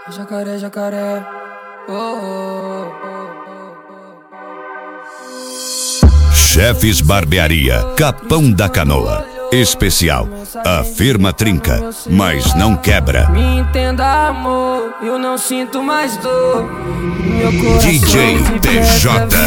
Jacaré, jacaré. Oh, oh, oh. Chefes Barbearia, Capão da Canoa. Especial, a firma trinca, mas não quebra. Me entenda, amor, eu não sinto mais dor. Meu coração DJ TJ.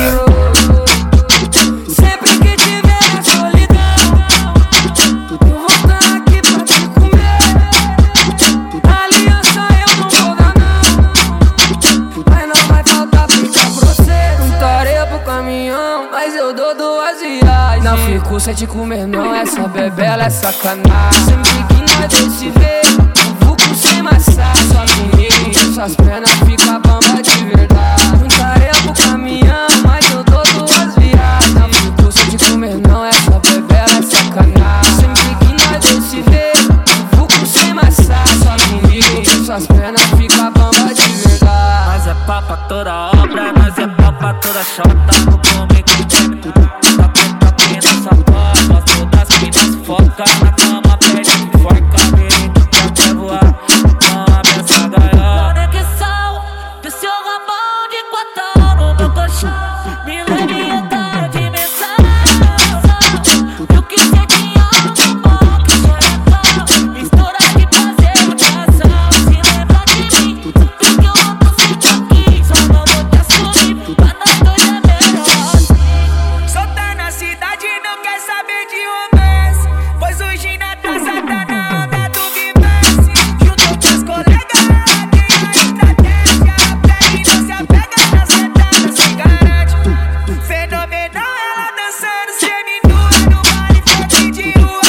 Sempre que tiver a solidão, eu vou estar aqui pra te comer. Aliança eu não vou dar não, mas não vai faltar pica pra você. Juntarei pro caminhão, mas eu dou 2 viagens. Não fico sem te comer não, essa bebela é sacanagem. Sempre que nós dois se vê, vulco sem massagem. Só comigo, suas pernas fica bamba de verdade. Juntarei pro caminhão, mas eu dou 2 viagens. Não fico sem te comer não, essa bebela é sacanagem. Sempre que nós dois se vê, vulco sem massagem. Só comigo, suas pernas fica bamba de verdade. Nós é papa toda obra, nós é papa toda chota. Vou comer com time, tá aqui nessa porta. Gosto das minas, foca na cama, pede que forca. Já quer voar, não abre essa gaiola. Conexão do seu rabão de 4 no meu colchão. Me leve em outra dimensão. Eu que sei que amo bom, que coração. Mistura de prazer e coração. Se lembra de mim, porque eu amo sempre aqui. Só não vou te assumir, pra nós dois é melhor assim. Soltar na cidade, não quer saber de romance, pois hoje na taça tá na onda do vivance. Junto com os colegas, tem a estratégia. Pega e não se apega na sentada, se garante. Fenomenal, ela dançando seminua no baile funk de rua.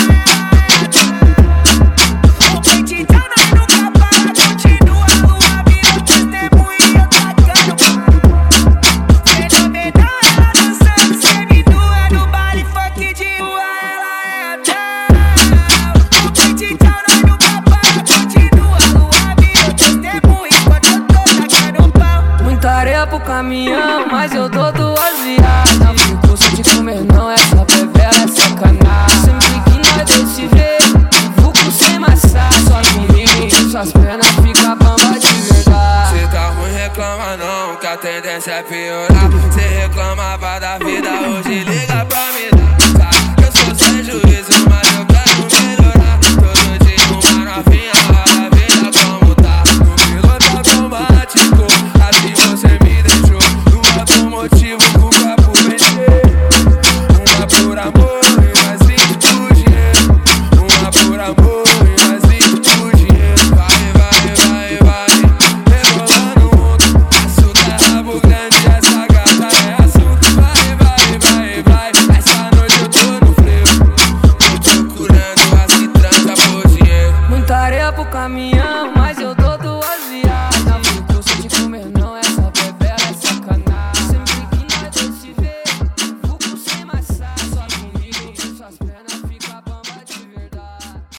O peitão nós nunca para, continua. Lua virou testemunho e eu tacando. Fenomenal, ela dançando seminua no baile funk de rua. Ela é a tal. O peitão nós nunca para, continua. Lua virou testemunho enquanto eu tô tacando pau. Muita areia pro caminhão, mas eu dou 2 viagens. Não fico sem te comer não, essa bebela é sacanagem. Sempre que nós dois se vê, vulco sem massagem. Só comigo, suas pernas fica bamba de verdade. Cê tá ruim, reclama não, que a tendência é piorar. Cê reclamava da vida, hoje liga pra me dar. Eu sou sem juízo, mas eu quero melhorar. Todo dia uma novinha, olha a vida como tá. No piloto automático, assim você me deixou. No automotivo com o papo mexer. Uma por amor e mais 20 por dinheiro. Uma por amor e mais 20 por dinheiro. Vai, vai, vai, vai, rebolando o mundo. Açúcar é rabo grande, essa gata é açúcar. Vai, vai, vai, vai, essa noite eu tô no frevo. Tô procurando a se transa por dinheiro. Muita areia pro caminhão, mas eu